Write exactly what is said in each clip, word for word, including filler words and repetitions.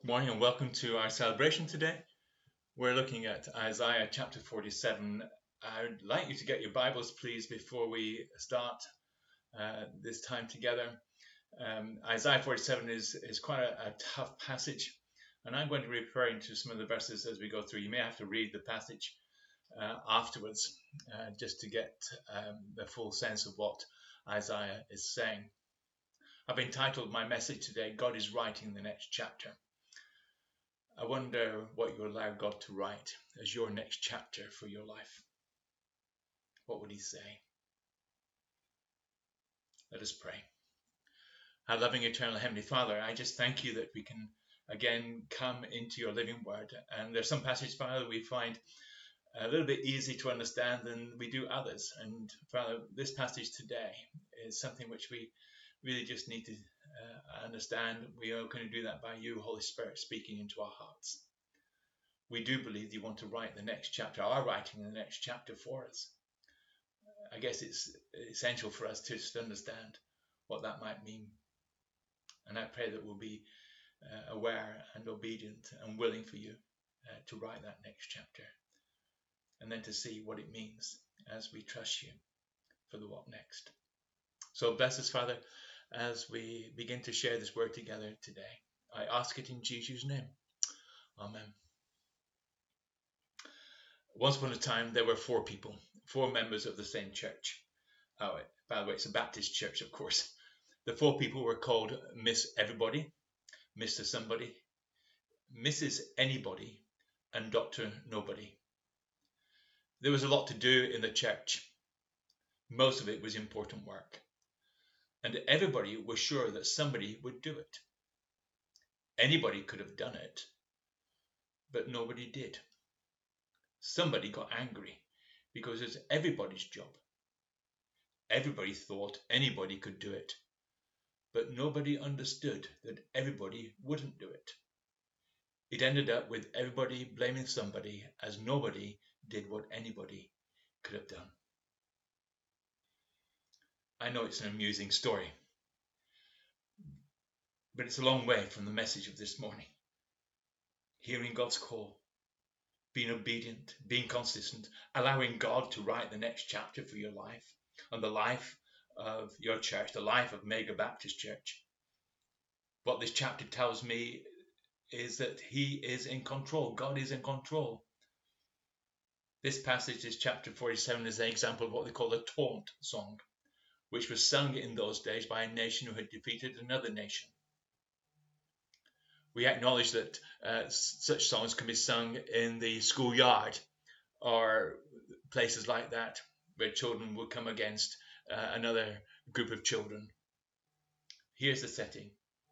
Morning and welcome to our celebration today. We're looking at Isaiah chapter forty-seven. I'd like you to get your Bibles, please, before we start uh, this time together. Um, Isaiah forty-seven is, is quite a, a tough passage, and I'm going to be referring to some of the verses as we go through. You may have to read the passage uh, afterwards uh, just to get um, the full sense of what Isaiah is saying. I've entitled my message today, God is Writing the Next Chapter. I wonder what you allow God to write as your next chapter for your life. What would he say? Let us pray. Our loving eternal Heavenly Father, I just thank you that we can again come into your living word. And there's some passages, Father, we find a little bit easy to understand than we do others. And Father, this passage today is something which we really just need to uh, understand. We are going to do that by you, Holy Spirit, speaking into our hearts. We do believe you want to write the next chapter, are writing the next chapter for us. I guess it's essential for us to just understand what that might mean. And I pray that we'll be uh, aware and obedient and willing for you uh, to write that next chapter, and then to see what it means as we trust you for the what next. So bless us, Father, as we begin to share this word together today. I ask it in Jesus' name. Amen. Once upon a time, there were four people, four members of the same church. Oh, by the way, it's a Baptist church, of course. The four people were called Miss Everybody, Mister Somebody, Missus Anybody, and Doctor Nobody. There was a lot to do in the church. Most of it was important work. And everybody was sure that somebody would do it. Anybody could have done it, but nobody did. Somebody got angry because it's everybody's job. Everybody thought anybody could do it, but nobody understood that everybody wouldn't do it. It ended up with everybody blaming somebody, as nobody did what anybody could have done. I know it's an amusing story, but it's a long way from the message of this morning. Hearing God's call, being obedient, being consistent, allowing God to write the next chapter for your life and the life of your church, the life of Mega Baptist Church. What this chapter tells me is that he is in control. God is in control. This passage, this chapter forty-seven, is an example of what they call a taunt song, which was sung in those days by a nation who had defeated another nation. We acknowledge that uh, such songs can be sung in the schoolyard or places like that, where children would come against uh, another group of children. Here's the setting.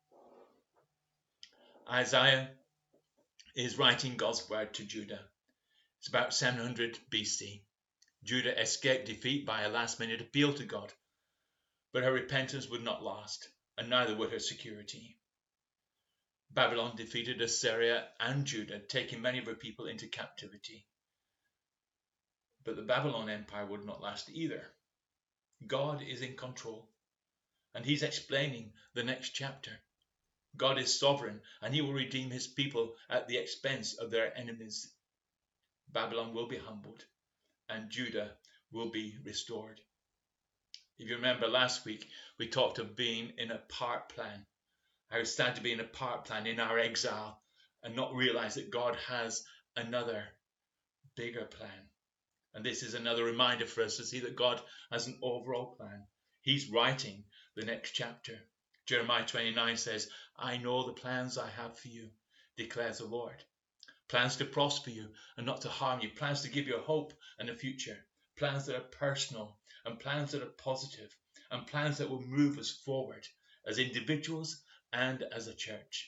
Isaiah is writing God's word to Judah. It's about seven hundred B C. Judah escaped defeat by a last-minute appeal to God, but her repentance would not last, and neither would her security. Babylon defeated Assyria and Judah, taking many of her people into captivity. But the Babylon Empire would not last either. God is in control, and he's explaining the next chapter. God is sovereign, and he will redeem his people at the expense of their enemies. Babylon will be humbled, and Judah will be restored. If you remember last week, we talked of being in a part plan. How it's sad to be in a part plan in our exile and not realize that God has another bigger plan. And this is another reminder for us to see that God has an overall plan. He's writing the next chapter. Jeremiah twenty-nine says, I know the plans I have for you, declares the Lord. Plans to prosper you and not to harm you. Plans to give you a hope and a future. Plans that are personal and plans that are positive and plans that will move us forward as individuals and as a church.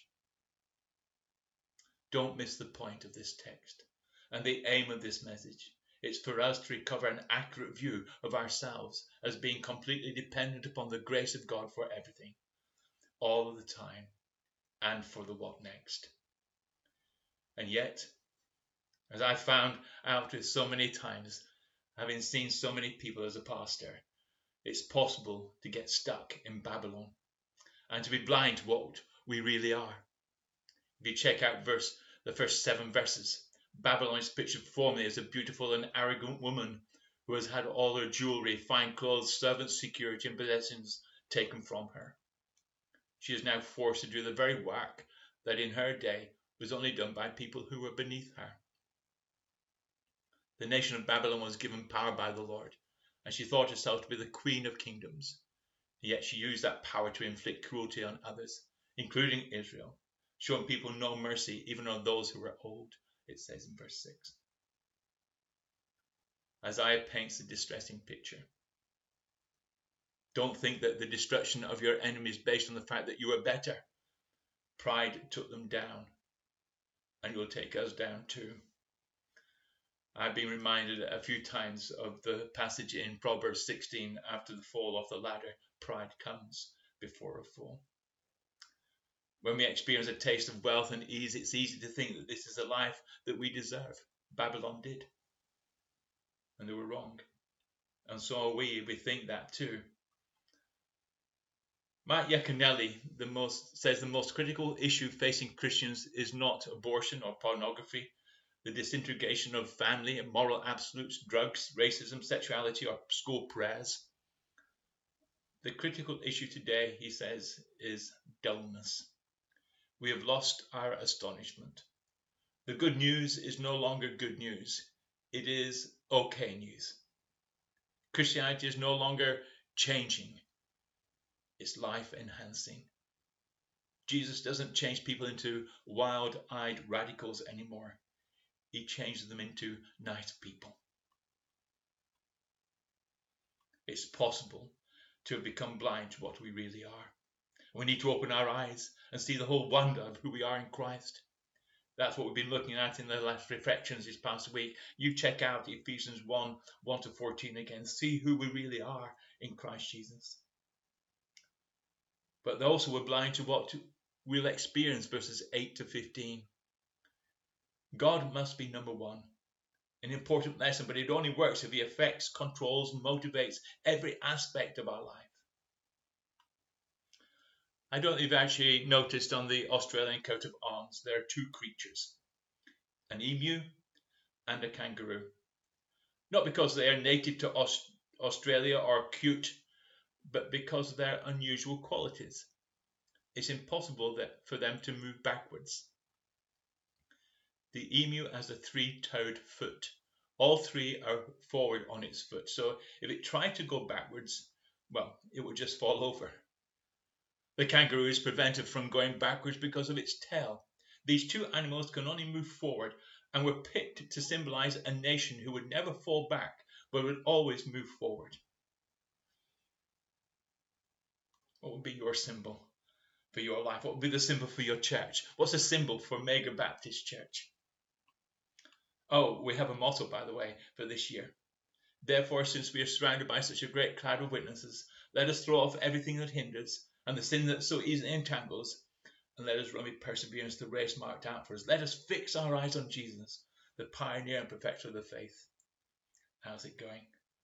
Don't miss the point of this text and the aim of this message. It's for us to recover an accurate view of ourselves as being completely dependent upon the grace of God for everything, all of the time, and for the what next. And yet, as I found out with so many times, having seen so many people as a pastor, it's possible to get stuck in Babylon and to be blind to what we really are. If you check out verse the first seven verses, Babylon is pictured formally as a beautiful and arrogant woman who has had all her jewelry, fine clothes, servants' security, and possessions taken from her. She is now forced to do the very work that in her day was only done by people who were beneath her. The nation of Babylon was given power by the Lord, and she thought herself to be the queen of kingdoms. Yet she used that power to inflict cruelty on others, including Israel, showing people no mercy even on those who were old, it says in verse six. Isaiah paints a distressing picture. Don't think that the destruction of your enemies is based on the fact that you are better. Pride took them down, and it will take us down too. I've been reminded a few times of the passage in Proverbs sixteen, after the fall of the ladder, pride comes before a fall. When we experience a taste of wealth and ease, it's easy to think that this is a life that we deserve. Babylon did. And they were wrong. And so are we, we think that too. Mark Yaconelli the most, says the most critical issue facing Christians is not abortion or pornography, the disintegration of family and moral absolutes, drugs, racism, sexuality, or school prayers. The critical issue today, he says, is dullness. We have lost our astonishment. The good news is no longer good news. It is okay news. Christianity is no longer changing. It's life enhancing. Jesus doesn't change people into wild-eyed radicals anymore. He changes them into nice people. It's possible to have become blind to what we really are. We need to open our eyes and see the whole wonder of who we are in Christ. That's what we've been looking at in the last reflections this past week. You check out Ephesians one, one to fourteen again. See who we really are in Christ Jesus. But also we're blind to what we'll experience, verses eight to fifteen. God must be number one. An important lesson, but it only works if he affects, controls, motivates every aspect of our life. I don't know if you've actually noticed on the Australian coat of arms, there are two creatures, an emu and a kangaroo. Not because they are native to Aust- Australia or cute, but because of their unusual qualities. It's impossible that, for them to move backwards. The emu has a three-toed foot. All three are forward on its foot. So if it tried to go backwards, well, it would just fall over. The kangaroo is prevented from going backwards because of its tail. These two animals can only move forward and were picked to symbolize a nation who would never fall back, but would always move forward. What would be your symbol for your life? What would be the symbol for your church? What's the symbol for Mega Baptist Church? Oh, we have a motto, by the way, for this year. Therefore, since we are surrounded by such a great cloud of witnesses, let us throw off everything that hinders and the sin that so easily entangles, and let us run with perseverance the race marked out for us. Let us fix our eyes on Jesus, the pioneer and perfecter of the faith. How's it going?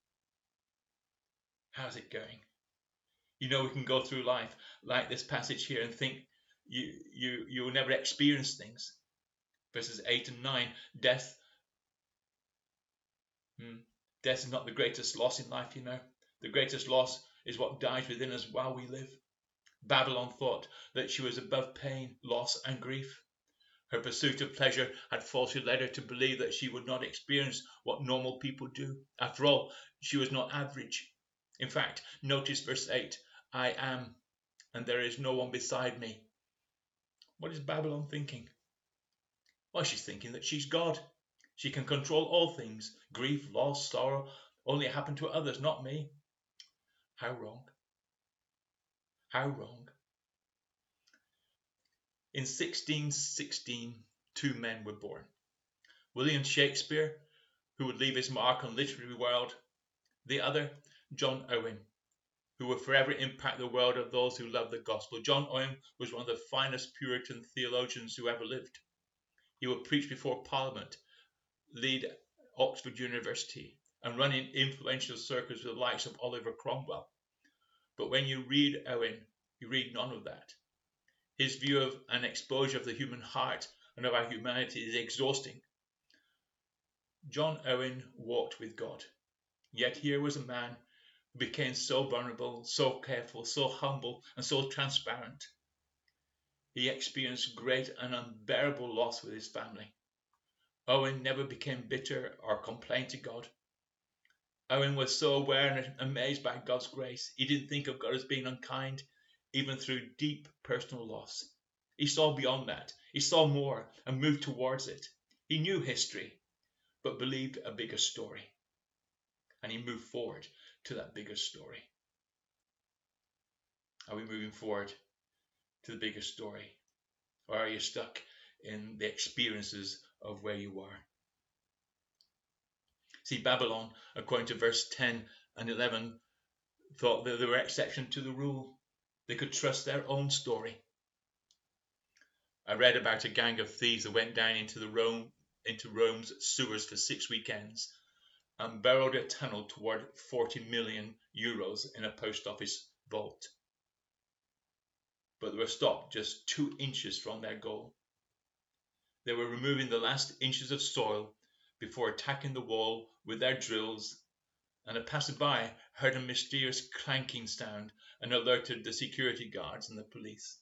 How's it going? You know, we can go through life like this passage here and think you you you will never experience things. Verses eight and nine, death. Hmm, death is not the greatest loss in life, you know. The greatest loss is what dies within us while we live. Babylon thought that she was above pain, loss, and grief. Her pursuit of pleasure had falsely led her to believe that she would not experience what normal people do. After all, she was not average. In fact, notice verse eight, I am, and there is no one beside me. What is Babylon thinking? Well, she's thinking that she's God. She can control all things. Grief, loss, sorrow only happen to others, not me. How wrong. How wrong. In sixteen sixteen, two men were born. William Shakespeare, who would leave his mark on the literary world. The other, John Owen, who will forever impact the world of those who love the gospel. John Owen was one of the finest Puritan theologians who ever lived. He would preach before Parliament, lead Oxford University, and run in influential circles with the likes of Oliver Cromwell. But when you read Owen, you read none of that. His view of an exposure of the human heart and of our humanity is exhausting. John Owen walked with God, yet here was a man who became so vulnerable, so careful, so humble, and so transparent. He experienced great and unbearable loss with his family. Owen never became bitter or complained to God. Owen was so aware and amazed by God's grace, he didn't think of God as being unkind, even through deep personal loss. He saw beyond that. He saw more and moved towards it. He knew history, but believed a bigger story. And he moved forward to that bigger story. Are we moving forward to the bigger story? Or are you stuck in the experiences of where you are? See, Babylon, according to verse ten and eleven, thought that they were exception to the rule. They could trust their own story. I read about a gang of thieves that went down into the Rome into Rome's sewers for six weekends and burrowed a tunnel toward forty million euros in a post office vault. But they were stopped just two inches from their goal. They were removing the last inches of soil before attacking the wall with their drills, and a passerby heard a mysterious clanking sound and alerted the security guards and the police.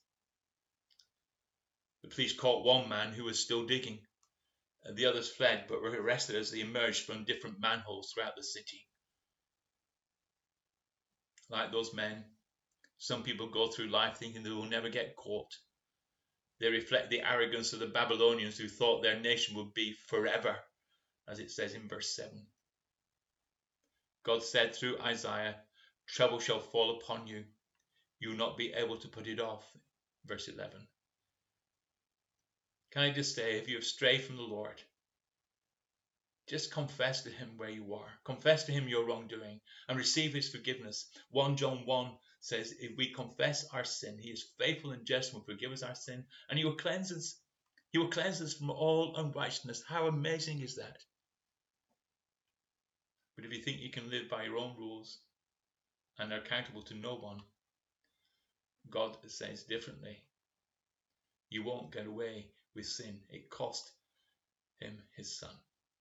The police caught one man who was still digging. The others fled but were arrested as they emerged from different manholes throughout the city. Like those men, some people go through life thinking they will never get caught. They reflect the arrogance of the Babylonians who thought their nation would be forever, as it says in verse seven. God said through Isaiah, "Trouble shall fall upon you. You will not be able to put it off." Verse eleven. Can I just say, if you have strayed from the Lord, just confess to him where you are. Confess to him your wrongdoing and receive his forgiveness. First John one says, if we confess our sin, he is faithful and just and will forgive us our sin, and he will cleanse us. He will cleanse us from all unrighteousness. How amazing is that? But if you think you can live by your own rules and are accountable to no one, God says differently. You won't get away with sin. It cost him his son.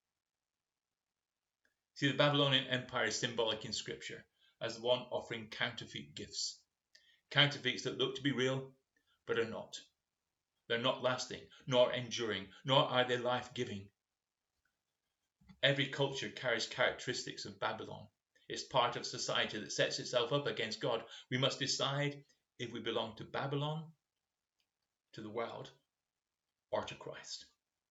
See, the Babylonian Empire is symbolic in Scripture as the one offering counterfeit gifts. Counterfeits that look to be real, but are not. They're not lasting, nor enduring, nor are they life-giving. Every culture carries characteristics of Babylon. It's part of society that sets itself up against God. We must decide if we belong to Babylon, to the world, or to Christ.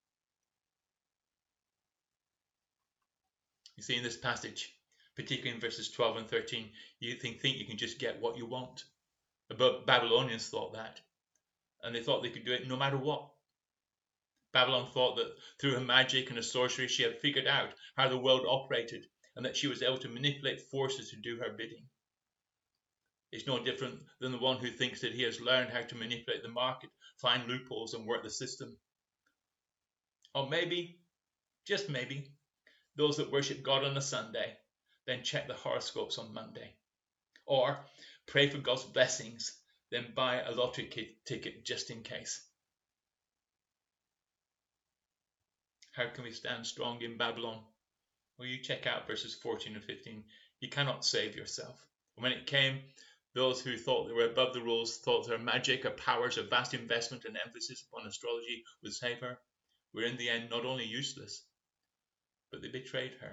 You see in this passage, particularly in verses twelve and thirteen, you think, think you can just get what you want. The Babylonians thought that, and they thought they could do it no matter what. Babylon thought that through her magic and her sorcery she had figured out how the world operated and that she was able to manipulate forces to do her bidding. It's no different than the one who thinks that he has learned how to manipulate the market, find loopholes and work the system. Or maybe, just maybe, those that worship God on a Sunday, then check the horoscopes on Monday. Or pray for God's blessings, then buy a lottery ticket just in case. How can we stand strong in Babylon? Well, you check out verses fourteen and fifteen. You cannot save yourself. When it came, those who thought they were above the rules, thought their magic, her powers, her vast investment and emphasis upon astrology would save her, were in the end not only useless, but they betrayed her.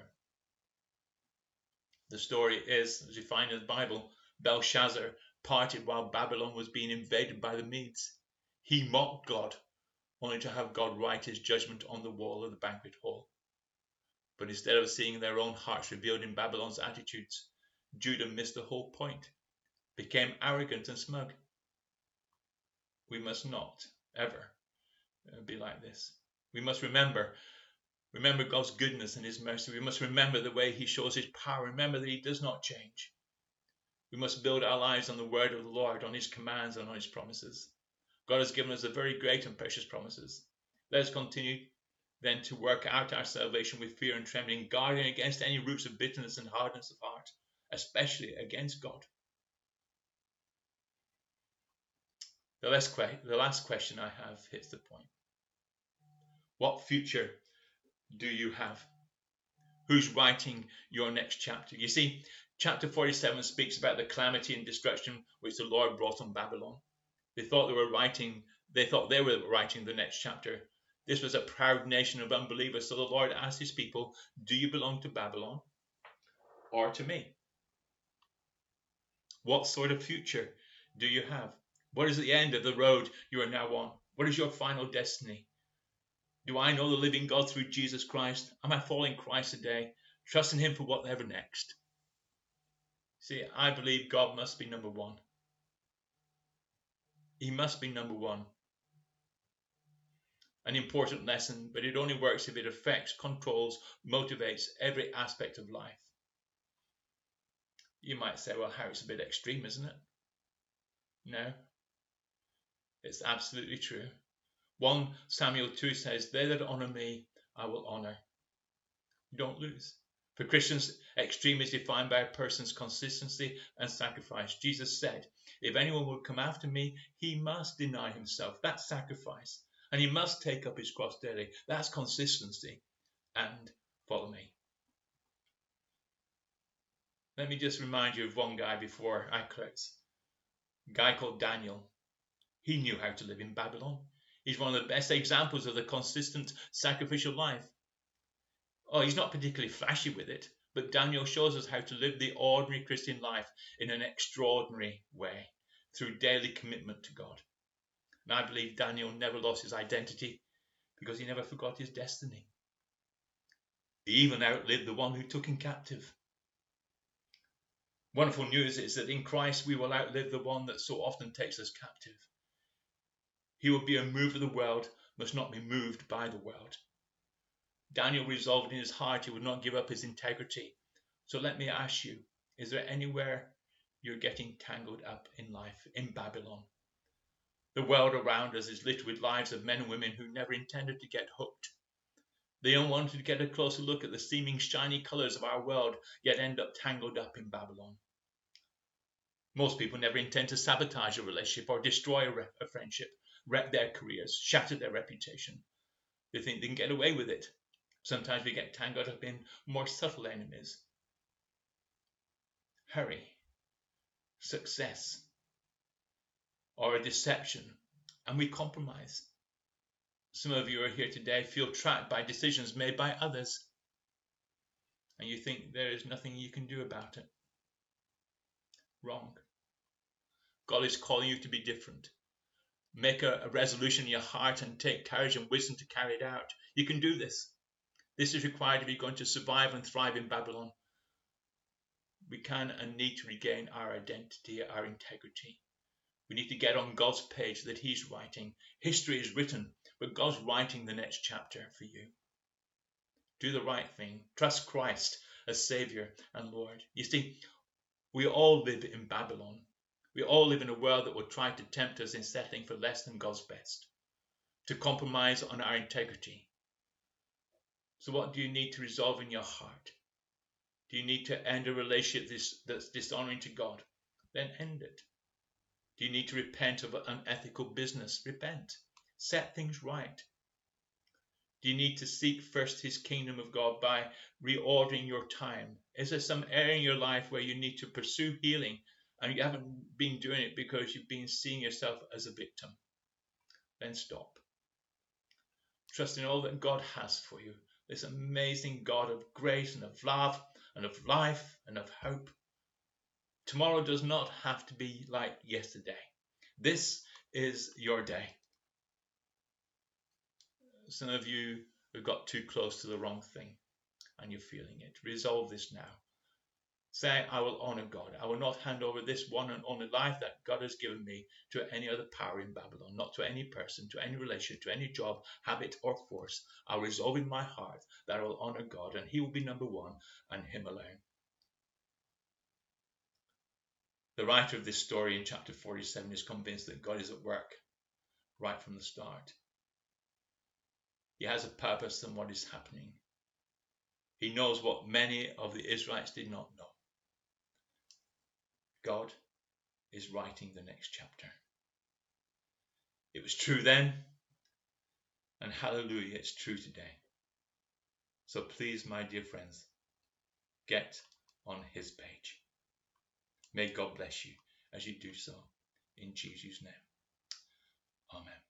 The story is, as we find in the Bible, Belshazzar parted while Babylon was being invaded by the Medes. He mocked God, only to have God write his judgment on the wall of the banquet hall. But instead of seeing their own hearts revealed in Babylon's attitudes, Judah missed the whole point, became arrogant and smug. We must not ever be like this. We must remember Remember God's goodness and his mercy. We must remember the way he shows his power. Remember that he does not change. We must build our lives on the word of the Lord, on his commands and on his promises. God has given us a very great and precious promises. Let us continue then to work out our salvation with fear and trembling, guarding against any roots of bitterness and hardness of heart, especially against God. The last, que- the last question I have hits the point. What future do you have? Who's writing your next chapter? You see, chapter forty-seven speaks about the calamity and destruction which the Lord brought on Babylon. They thought they were writing, they thought they were writing the next chapter. This was a proud nation of unbelievers. So the Lord asked his people, do you belong to Babylon or to me? What sort of future do you have? What is the end of the road you are now on? What is your final destiny? Do I know the living God through Jesus Christ? Am I following Christ today, trusting him for whatever next? See, I believe God must be number one. He must be number one. An important lesson, but it only works if it affects, controls, motivates every aspect of life. You might say, well, Harry, it's a bit extreme, isn't it? No, it's absolutely true. First Samuel two says, they that honour me, I will honour. Don't lose. For Christians, extreme is defined by a person's consistency and sacrifice. Jesus said, if anyone will come after me, he must deny himself. That's sacrifice. And he must take up his cross daily. That's consistency. And follow me. Let me just remind you of one guy before I close. A guy called Daniel. He knew how to live in Babylon. He's one of the best examples of the consistent sacrificial life. Oh, he's not particularly flashy with it, but Daniel shows us how to live the ordinary Christian life in an extraordinary way through daily commitment to God. And I believe Daniel never lost his identity because he never forgot his destiny. He even outlived the one who took him captive. Wonderful news is that in Christ we will outlive the one that so often takes us captive. He will be a mover of the world, must not be moved by the world. Daniel resolved in his heart he would not give up his integrity. So let me ask you, is there anywhere you're getting tangled up in life, in Babylon? The world around us is littered with lives of men and women who never intended to get hooked. They don't want to get a closer look at the seeming shiny colours of our world, yet end up tangled up in Babylon. Most people never intend to sabotage a relationship or destroy a, re- a friendship, wreck their careers, shatter their reputation. They think they can get away with it. Sometimes we get tangled up in more subtle enemies. Hurry, success, or a deception, and we compromise. Some of you are here today feel trapped by decisions made by others, and you think there is nothing you can do about it. Wrong. God is calling you to be different. Make a, a resolution in your heart and take courage and wisdom to carry it out. You can do this. This is required if you're going to survive and thrive in Babylon. We can and need to regain our identity, our integrity. We need to get on God's page that he's writing. History is written, but God's writing the next chapter for you. Do the right thing. Trust Christ as Savior and Lord. You see, we all live in Babylon. We all live in a world that will try to tempt us in settling for less than God's best, to compromise on our integrity. So what do you need to resolve in your heart? Do you need to end a relationship that's dishonoring to God? Then end it. Do you need to repent of unethical business? Repent. Set things right. Do you need to seek first his kingdom of God by reordering your time? Is there some area in your life where you need to pursue healing and you haven't been doing it because you've been seeing yourself as a victim? Then stop. Trust in all that God has for you. This amazing God of grace and of love and of life and of hope. Tomorrow does not have to be like yesterday. This is your day. Some of you have got too close to the wrong thing and you're feeling it. Resolve this now. Say, I will honor God. I will not hand over this one and only life that God has given me to any other power in Babylon, not to any person, to any relation, to any job, habit, or force. I'll resolve in my heart that I will honor God and he will be number one and him alone. The writer of this story in chapter forty-seven is convinced that God is at work right from the start. He has a purpose in what is happening. He knows what many of the Israelites did not know. God is writing the next chapter. was true then, and hallelujah, it's true today. So please, my dear friends, get on his page. May God bless you as you do so, in Jesus' name. Amen.